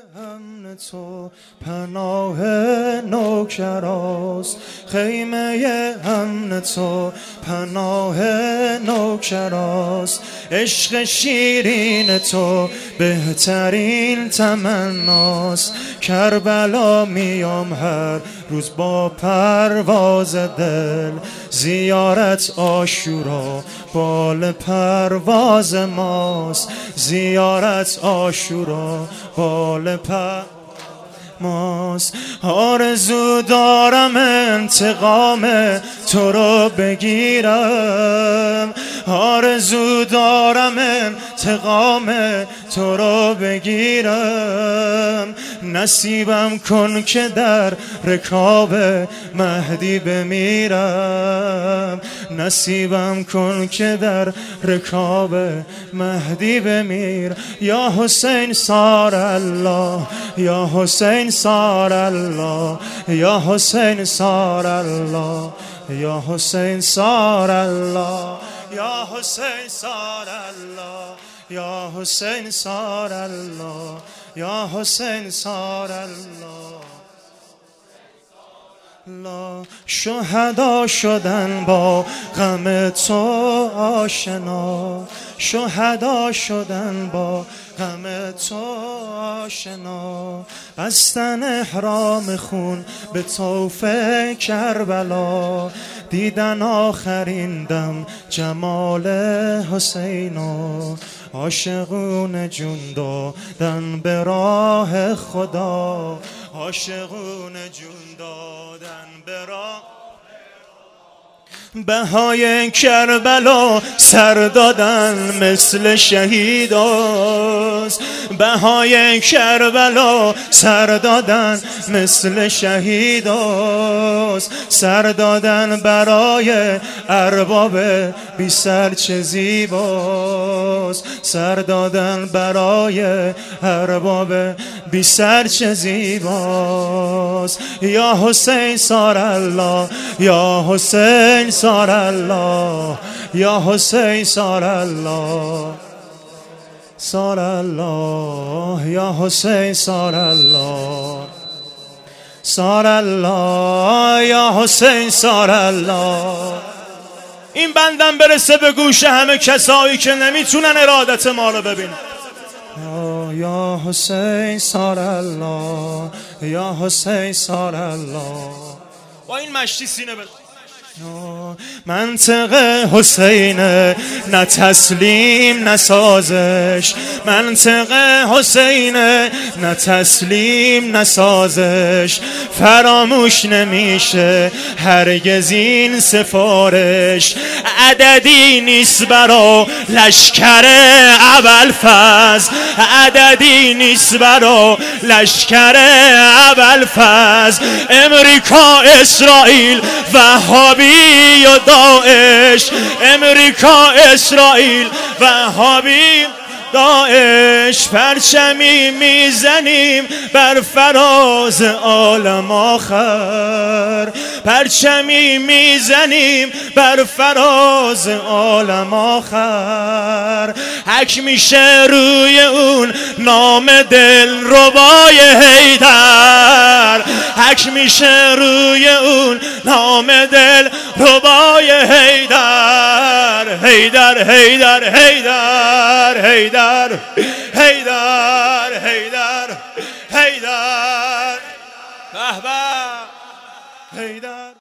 امن تو پناه نوکراست، خیمه امن تو پناه نوکراست، عشق شیرین تو بهترین تمناست. کربلا میام هر روز با پرواز دل، زیارت عاشورا بال پرواز ماست، زیارت عاشورا بال ماست. آرزو دارم انتقام تو رو بگیرم، آرزو دارم انتقام تو رو بگیرم، نصیبم کن که در رکاب مهدی بمیرم، نصیبم کن که در رکاب مهدی بمیر. یا حسین سار الله، یا حسین سار الله، یا حسین سار الله، یا حسین سار الله، یا حسین سار الله، یا حسین سار الله، یا حسین سار الله. شهدا شدن با غم تو آشنا، شهدا شدن با غم تو آشنا، بستن احرام خون به طوف کربلا، دیدن آخرین دم جمال حسینا، عاشقون جون دادن به راه خدا، عاشقون جون دادن به راه. بهای کربلا سر دادن مثل شهیداست، بهای کربلا سر دادن مثل شهیداست، سر دادن برای ارباب بی سر چه زیباست، سر دادن برای ارباب بی سر چه زیباست. یا حسین سار الله، یا حسین سار الله، یا حسین سار الله، سار الله، یا حسین سار الله، سار الله، یا حسین سار الله. این بندم برسه به گوش همه کسایی که نمیتونن ارادت ما رو ببینن. یا حسین سار الله، یا حسین سار الله. با این مشتی سینه بزن. منطق حسین نه تسلیم نه سازش، منطق حسین نه تسلیم نه سازش، فراموش نمیشه هرگز این سفارش، عددی نیست برا لشکر ابوالفضل، عددی نیست برا لشکر ابوالفضل، امریکا اسرائیل وهابی و داعش، امریکا اسرائیل وهابی داعش، پرچمی میزنیم بر فراز عالم آخر، پرچمی میزنیم بر فراز عالم آخر، حک میشه روی اون نام دل ربای حیدر، حک میشه روی اون نام دل ربای حیدر، حیدر حیدر حیدر حیدر حیدر حیدر حیدر، به به حیدر.